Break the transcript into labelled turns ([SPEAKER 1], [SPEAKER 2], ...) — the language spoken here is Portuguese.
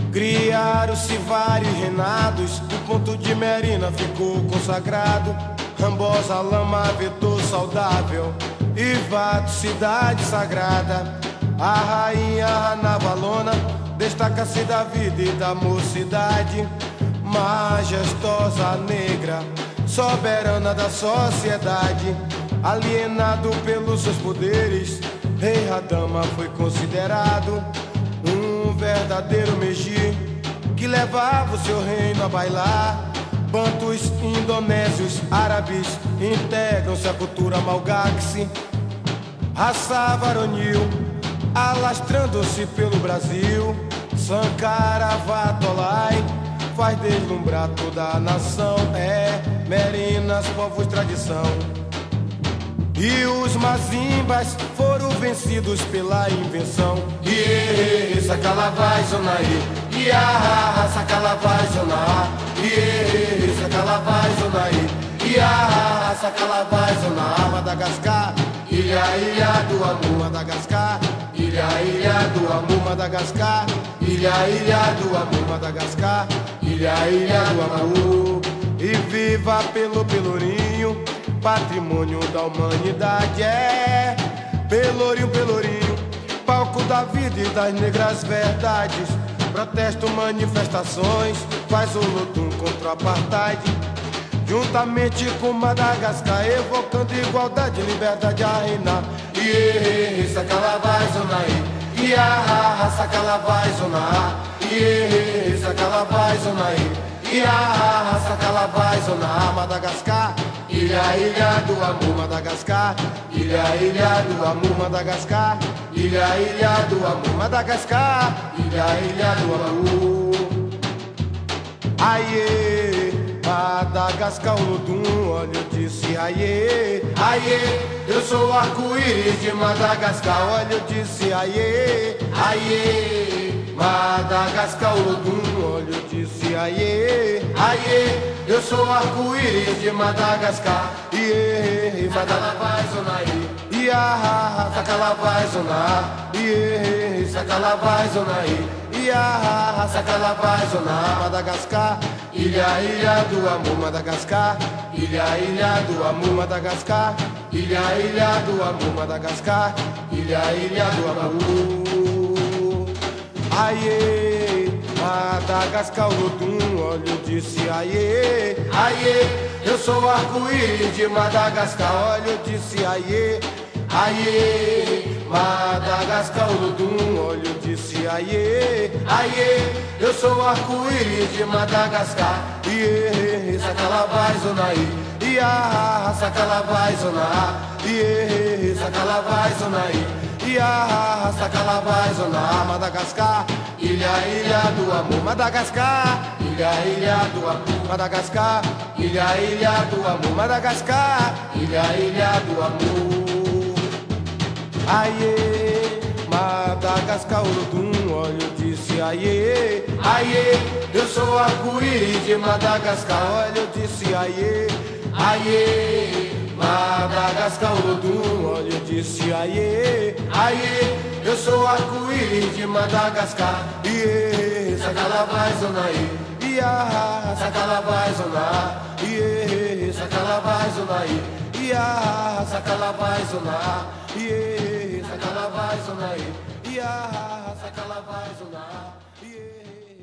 [SPEAKER 1] Criaram-se vários reinados, o ponto de Merina ficou consagrado. Rambosa, Lama, vetor saudável, Ivato, cidade sagrada. A rainha Navalona destaca-se da vida e da mocidade. Majestosa negra, soberana da sociedade. Alienado pelos seus poderes, Rei Radama foi considerado um verdadeiro Meji, que levava o seu reino a bailar. Bantus, indonésios, árabes integram-se à cultura malgaxe. Raça varonil, alastrando-se pelo Brasil. Sankara Vatolai faz deslumbrar toda a nação. É Merinas, povos tradição. E os mazimbas foram vencidos pela invenção. Iê, Sacalavai, Zonaí. Iá, Sacalavai, Zonaí. Iê, Sacalavai, Zonaí. Iá, Sacalavai, Zonaí. Madagascar, ilha, ilha do amor. Madagascar, ilha, ilha do amor. Madagascar, ilha, ilha do amor. Madagascar, ilha, ilha do amor. E viva pelo Pelourinho, patrimônio da humanidade. É Pelourinho, Pelourinho, palco da vida e das negras verdades. Protesto, manifestações, faz o luto contra o apartheid. Juntamente com Madagascar, evocando igualdade e liberdade a reinar. Iê, Sacalavai, Zonaí. Iá, Sacalavai, Zonaí. Iê, Sacalavai, Zonaí. Iá, Sacalavai, Zonaí. Madagascar, ilha, ilha do amor. Madagascar, ilha, ilha do amor. Madagascar, ilha, ilha do amor. Madagascar, ilha, ilha do amor. Aie, Madagascar, Olodum, olha eu disse aie. Aie, eu sou o arco-íris de Madagascar, olha eu disse aie. Aie, Madagascar, Olodum, olha eu disse aie. Aie, eu sou o arco-íris de Madagascar. Iê, Sacalavai, Zonaí. Iá, Sacalavai, Zonaí. Iê, Sacalavai, Zonaí. Iá, Sacalavai, Zonaí. Madagascar, ilha, ilha do amor. Madagascar, ilha, ilha do amor. Madagascar, ilha, ilha do amor. Madagascar, ilha, ilha do amor. Aie, Madagascar, Olodum, olha eu disse aie. Aie, eu sou o arco-íris de Madagascar, olha eu disse aie. Aie, Madagascar, Olodum, olha eu disse aie. Aie, eu sou o arco-íris de Madagascar. Iê, Sacalavai, Zonaí. Iá, Sacalavai, Zonaí. Iê, Sacalavai, Zonaí. Iá, Sacalavai, Zonaí. Madagascar, ilha, ilha do amor. Madagascar, ilha, ilha do amor. Madagascar, ilha, ilha do amor. Madagascar, ilha, ilha do amor. Aie, Madagascar, Olodum, olha eu disse aie. Aie, eu sou o arco-íris de Madagascar, olha eu disse aie. Aie, Madagascar, Olodum, olha eu disse aie. Aie, eu sou o arco-íris de Madagascar. Iê, Sacalavai, Zonaí. Iá, Sacalavai, Zonaí. Iê, Sacalavai, Zonaí. Iá, Sacalavai, Zonaí. Iê, Sacalavai, Zonaí. Iá, Sacalavai, Zonaí. Iê.